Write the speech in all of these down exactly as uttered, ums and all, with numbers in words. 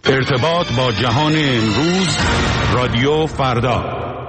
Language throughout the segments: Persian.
ارتباط با جهان امروز، رادیو فردا.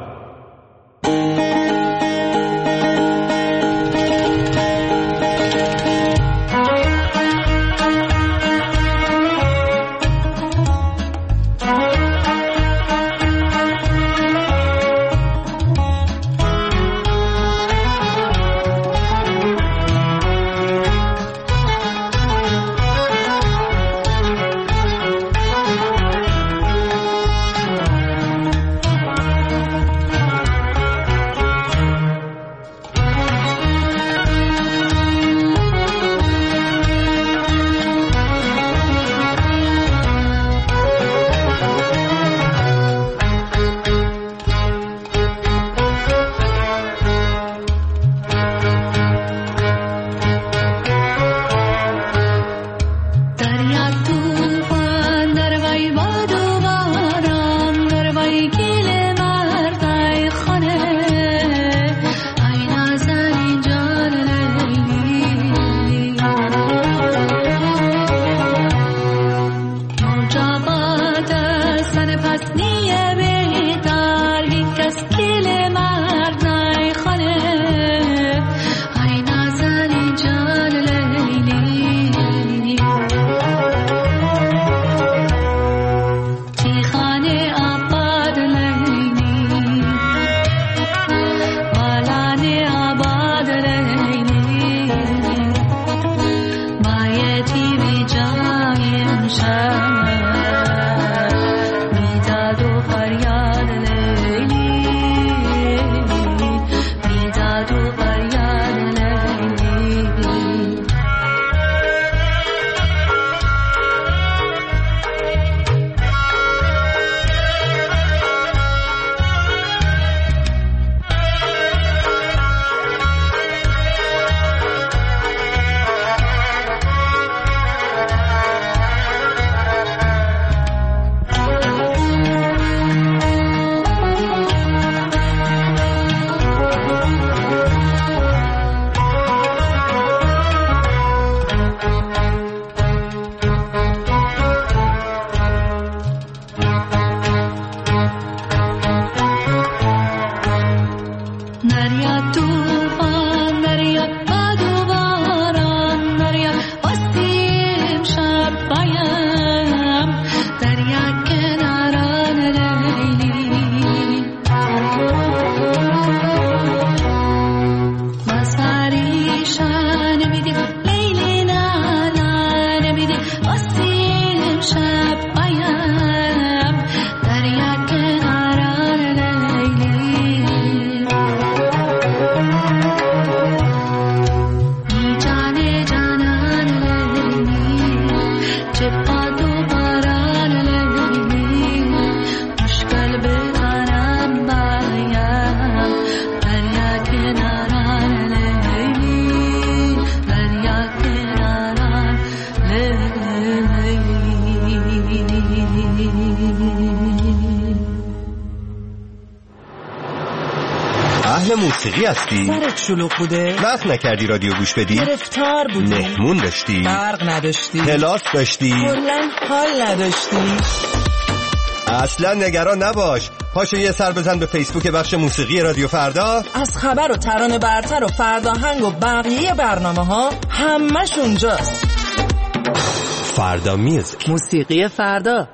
موسیقی هستی؟ سرت شلوغ بوده؟ وقت نکردی رادیو گوش بدی؟ گرفتار بودی؟ مهمون داشتی؟ برق نداشتی؟ کلاس داشتی؟ کلاً حال نداشتی؟ اصلا نگران نباش، پاشو یه سر بزن به فیسبوک بخش موسیقی رادیو فردا. از خبر و ترانه برتر و فرداهنگ و بقیه برنامه ها همش اونجاست. فردا میوزیک، موسیقی فردا.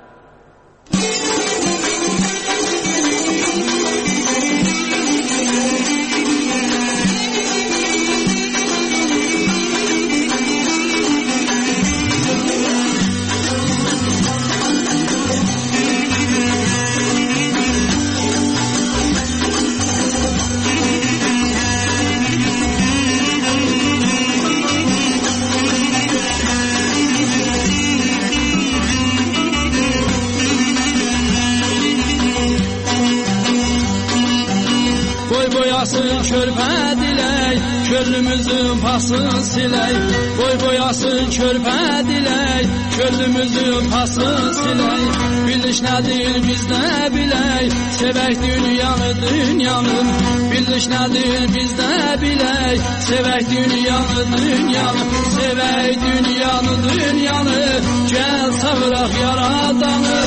boyasın körpə dilək, könlümüzün pasını silək. Boy boyasın körpə dilək, könlümüzün pasını silək. Biliş nədir biz nə bilək, sevək dünyanı dünyanın. Biliş nədir biz nə bilək, sevək dünyanı dünyanı. Sevək dünyanı dünyanı, gəl savıraq yaradanı.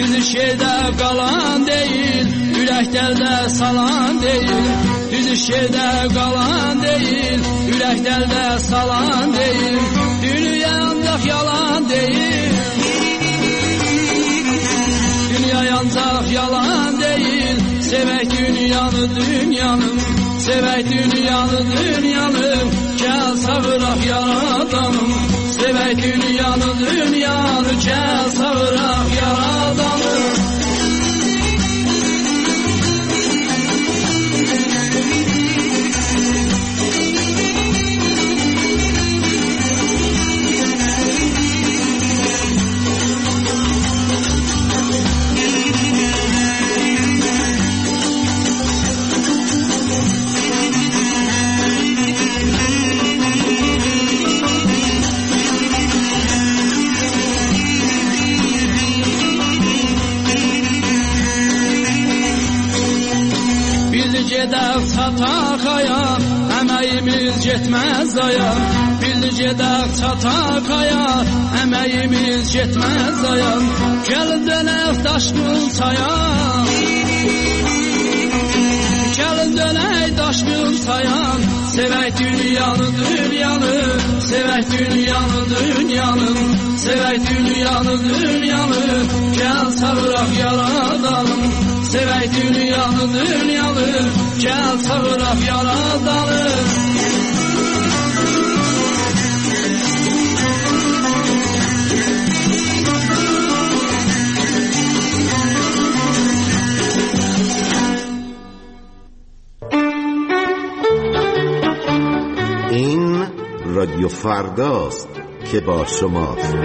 Düz şeyde kalan değil, yüreklerde salan değil. Düz şeyde kalan değil, yüreklerde salan değil. Dünya ancak yalan değil. Dünya ancak yalan değil. Sevek dünyanı dünyanın, sevek dünyanı dünyanın. Gel savırak yaradanım. Sevek dünyanı dünyanı, gel savırak yaradanım. Gedək çatakaya, əməyimiz getməz aya. Bildi gedək çatakaya, əməyimiz getməz aya. Gəlin dönək daşqın çaya, gəlin dönək daşqın çaya. Sevək dünyanı dünyanı, sevək dünyanı dünyanı, sevək dünyanı dünyanı. Gəl savıraq yaradanım. Sevək dünyanı dünyanı, gəl savıraq yaradanım. این رادیو فرداست که با شماست.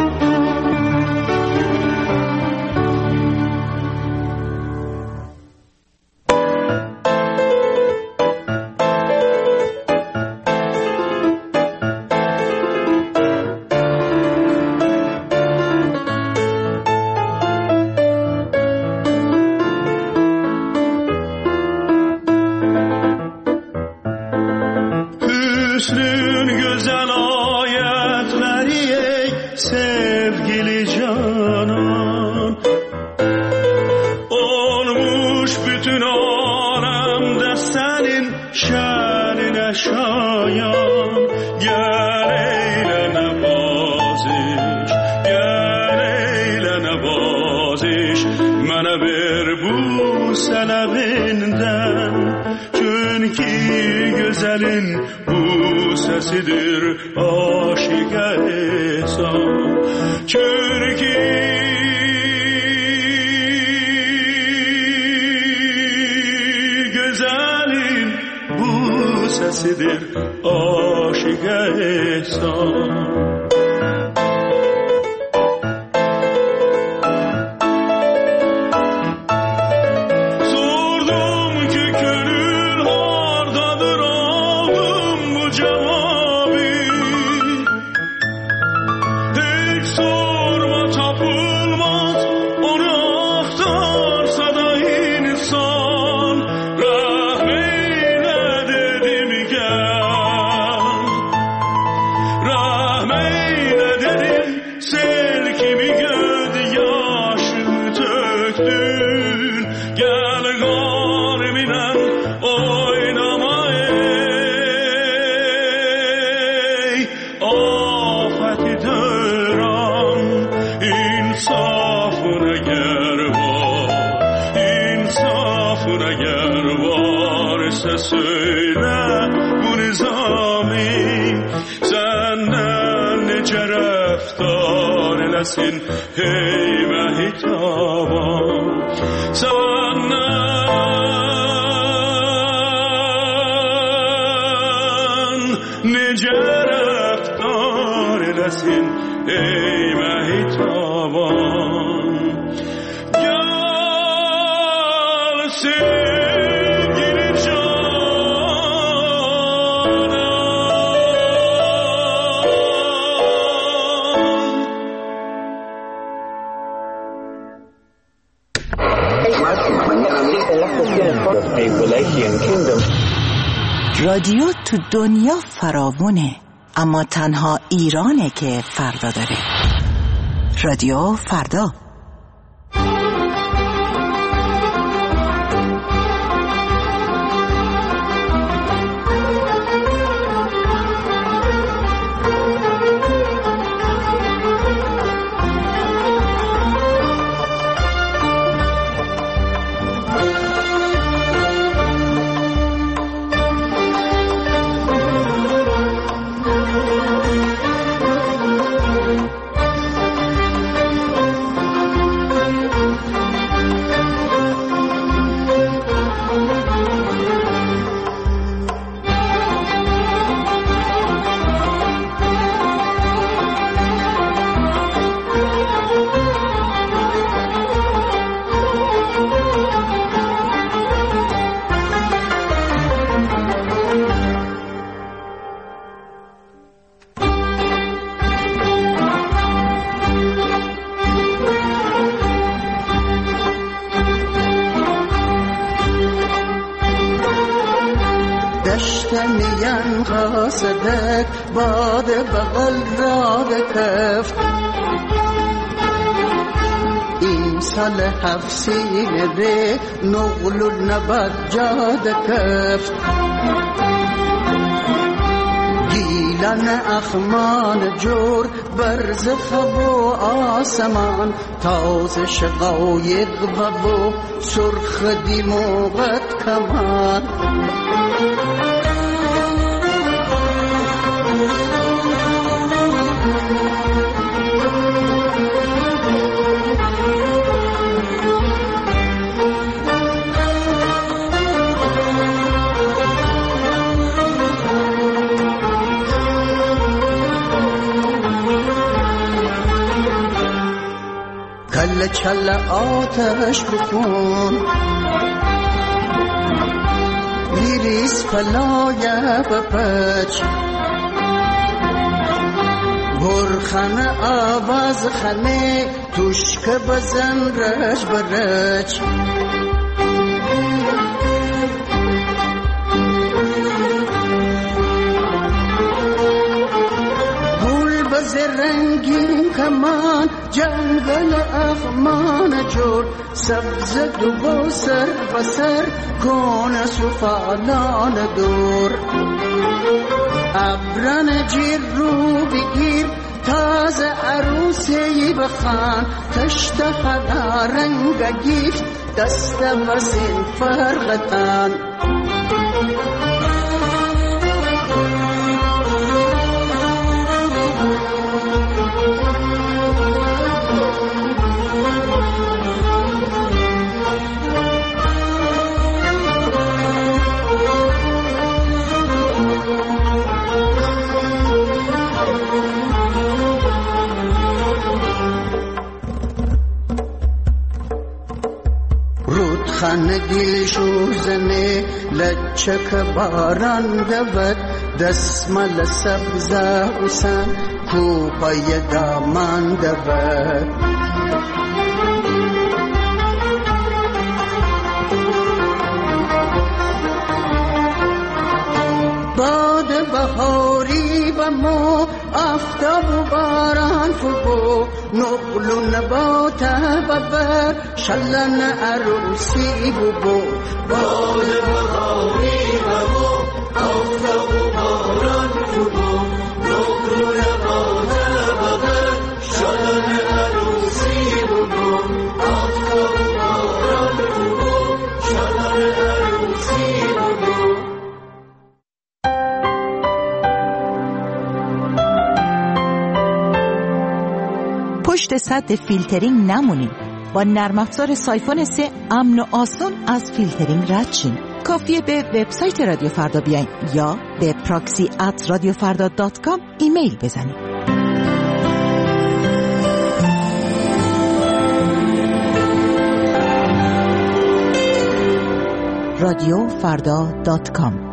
رادیو تو دنیا فراوونه، اما تنها ایرانه که فردا داره. رادیو فردا. صدق باد بغل را بکفت این سال هفسین ره نغل و نبد جاد کفت گیلن اخمان جور برز خب و آسمان تاز شقایق و بو سرخ دی موقت کمان کل چل آتش بکن میریز پلایه بپچ برخن آواز خنه توشک بزن رش برچ رنگین کمان جنگل اخمان جور سبز دو سر بسر کون سفالان دور ابرن جیر رو بگیر تازه عروسی بخان تشت خدا رنگ گیفت دست وزین فرغتان خانه گیل شوزنه لچک باران دود دسمال سبزه حسن کوپای دامان دود باد بهاری و مو آفتاب و باران فبو نقل و نبات ببر شلن عروسی ببو باد بهاری و مو آفتاب و باران فبو نقل و نبات ببر شلن عروسی ببو آفتاب و باران فبو شلن عروسی ببو پشت سد فیلترینگ نمونید. با نرم افزار سایفون سه امن و آسان از فیلترینگ رد شین. کافیه به وبسایت رادیو فردا بیاین یا به پراکسی ات رادیو فردا دات کام ایمیل بزنید. رادیو فردا دات کام.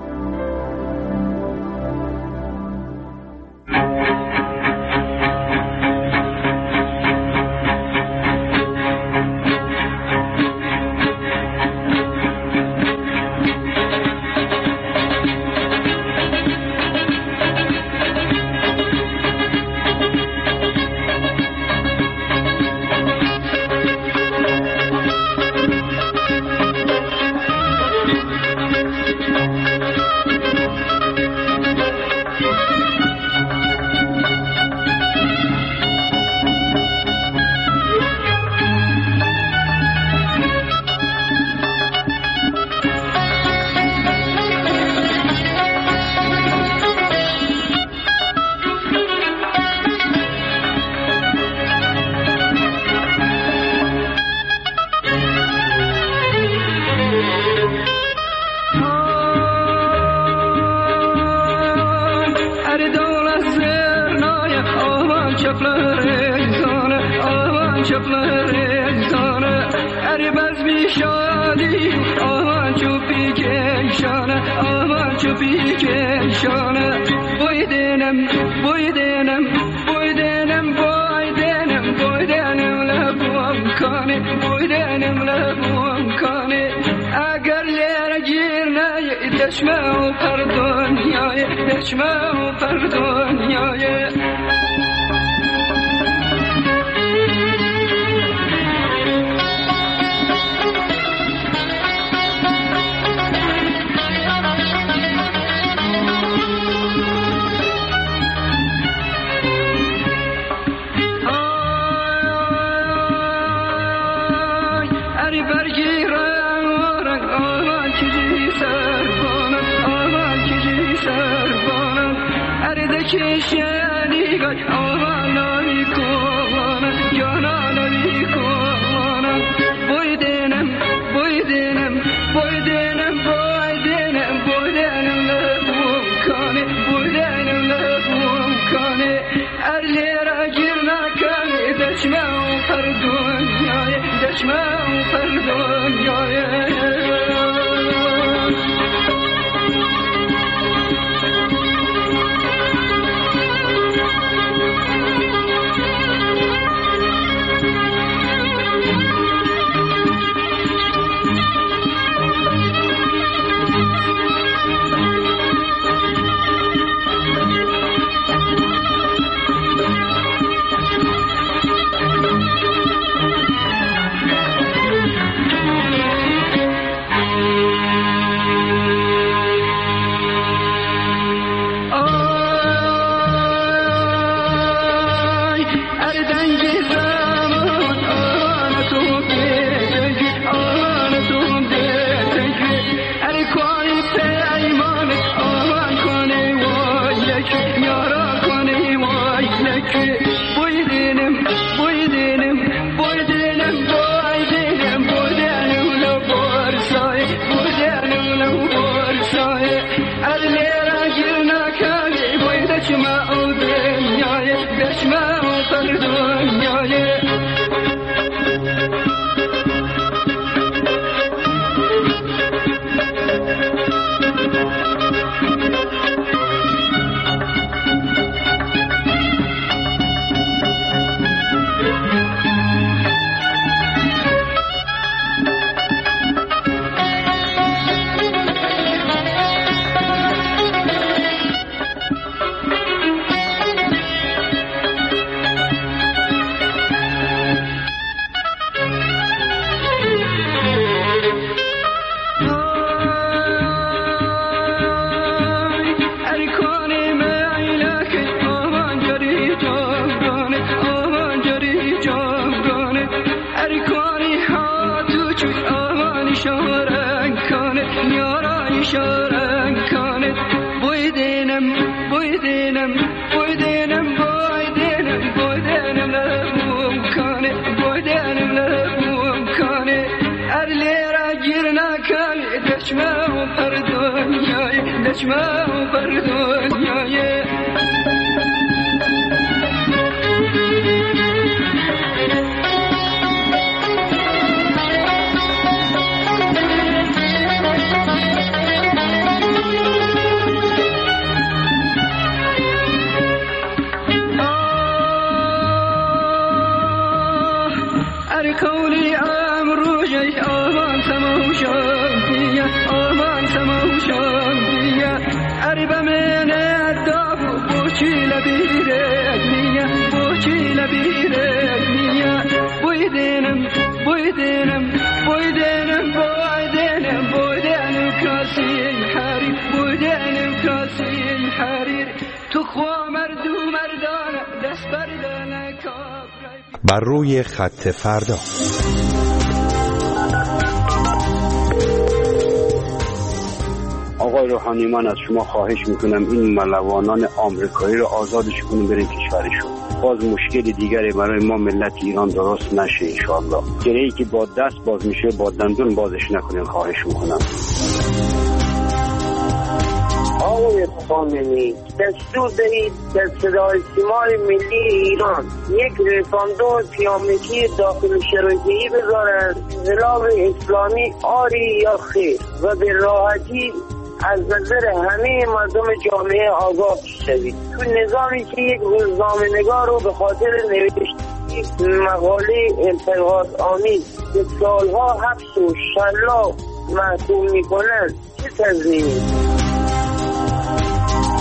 اگر لیر گیر نه دشمه و پر دنیای دنیای دشمن و پر دنیای کشیدی گای آوالی کوانم جانالی کوانم بویدنم بویدنم بویدنم بویدنم بویدنم لبوم کانه بویدنم لبوم کانه ارلی را گیر نکنه دشمن پر دنیای دشمن پر دنیای دشمن پر دنیای ارکولی امرو جای آمان تماشا دیگه آمان تماشا اربا من الدابو بوشي لبيرنيا بوشي لبيرنيا بويدنم بويدنم بويدنم بويدنم بويدنم كاسي حرير بويدنم كاسي حرير تو خوا مردو مردانه دست بردانه کابرای بر روی خط فردا. آقای روحانی، من از شما خواهش میکنم این ملوانان آمریکایی رو آزادش کنیم برای کشورشون. باز مشکل دیگری برای ما ملت ایران درست نشه انشاءالله. گره‌ای که با دست باز میشه با دندون بازش نکنیم، خواهش میکنم. آقای خامنه‌ای، دستور دهید در صدای سیمای ملی ایران یک رساندو پیامکی داخل شبکه‌ای بذارند انقلاب اسلامی آری یا خیر و به راحتی از نظر همه مردم جامعه آگاه شوید. تو نظامی که یک روزنامه‌نگار رو به خاطر نوشت یک مقاله انتقاد آمیز به سالها حبس و شلاق محکوم میکنند، چه تضمینی؟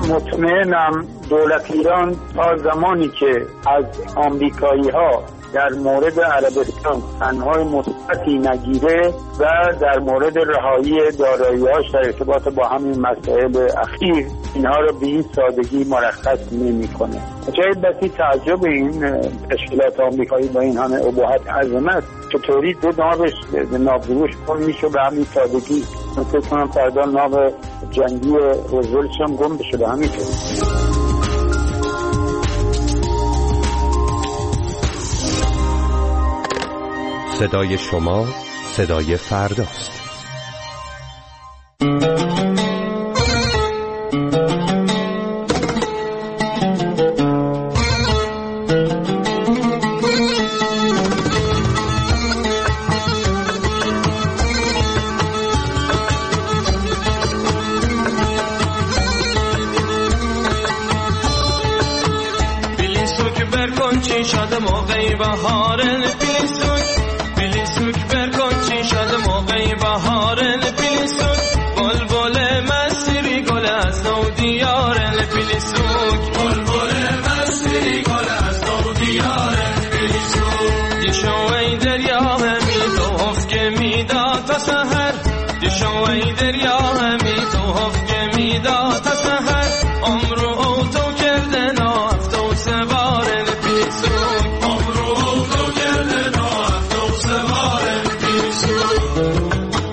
مطمئنم دولت ایران تا زمانی که از آمریکایی ها در مورد عربستان تنهای مثبتی نگیره و در مورد رهایی دارایی‌هاش در ارتباط با همین مسائل اخیر اینها رو به این سادگی مرخص نمی‌کنه. جای بسی تعجب این تشکیلات آمریکایی با این همه ابهت عظمت چطوری دو نابش نابروش کن میشه به همین سادگی. من فکر کنم فردا ناب جنگی روزولت هم گم بشه به همین طور. صدای شما صدای فرداست. بیلیسوک برکن چی شده موقعی بهاره بیلیسوک بیلیسوک برکن چی شده موقعی بهاره بیلیسوک بلبل مسیری گل از نو دیاره بیلیسوک بلبل مسیری گل از نو دیاره بیلیسوک دیشو ای دریا همی تو هفته میداد تا سحر دیشو ای دریا همی تو هفته میداد تا سحر عمرو او تو کرده نافت و سواره بیلیسوک عمرو او تو کرده نافت و سواره بیلیسوک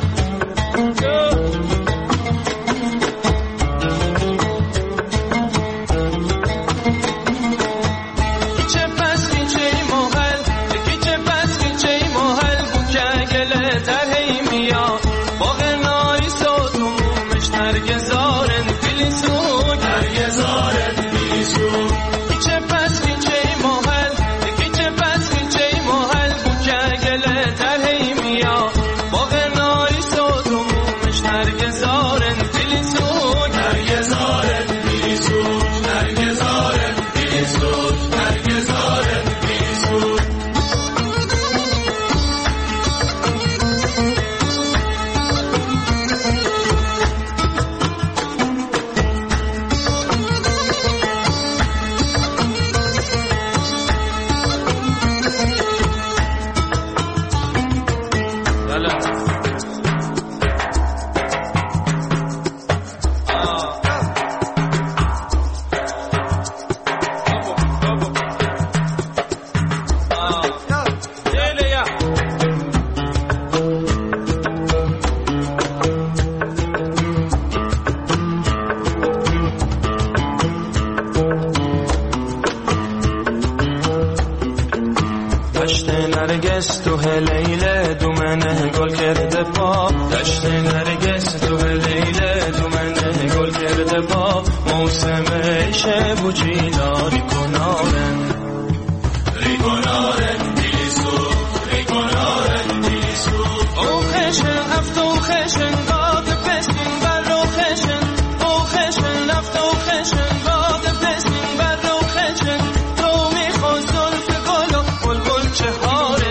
نرگس تو هلیله دومنه گل کرده با دشت نرگس تو هلیله دومنه گل کرده با موسم شب و چیداری کنارن ریکنارن بیلیسو ریکنارن بیلیسو او خشن هفت و خشن باد پسین بر رو خشن او خشن هفت و خشن باد پسین بر رو خشن تو میخواد زلف گل و بلبل چهار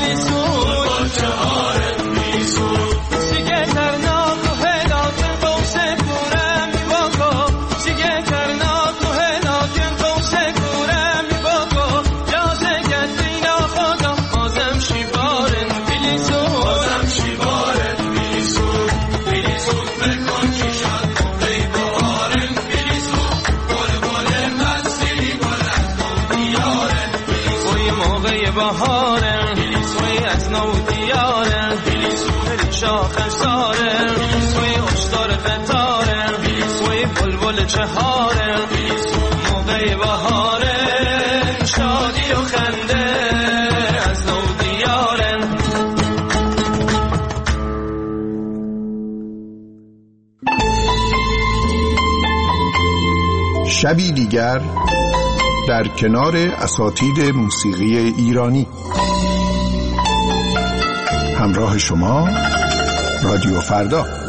بهارم سوی از نو دیارم بری شاخ سارم سوی اشتار قطارم سوی بلبل چهارم موقع بهارم شادی و خنده از نو دیارم. شبی دیگر در کنار اساتید موسیقی ایرانی. همراه شما رادیو فردا.